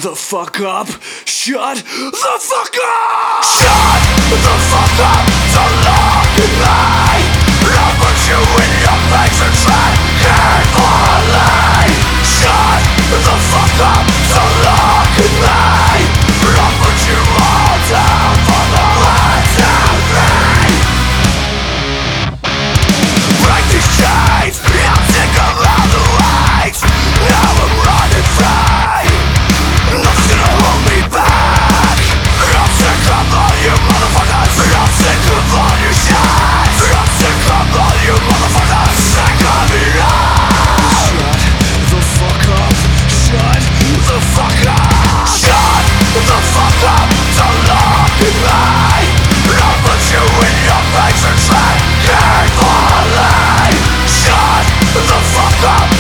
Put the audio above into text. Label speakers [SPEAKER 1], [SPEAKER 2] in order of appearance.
[SPEAKER 1] the fuck up. Shut the fuck up. Shut the fuck up. Don't look at me. I'll put you in your face and try carefully. Shut the fuck up. Don't look at me. I'll put you all down for the 1, 2, 3. Break these chains. I'm sick of all the waits. Now I'm running free. Nothing's gonna hold me back. I'm sick of all you motherfuckers. I'm sick of all your shit. I'm sick of all you motherfuckers. Sick of it all. Shut the fuck up. Shut the fuck up. Shut the fuck up. Don't look at me. I'll put you in your face and try carefully. Shut the fuck up.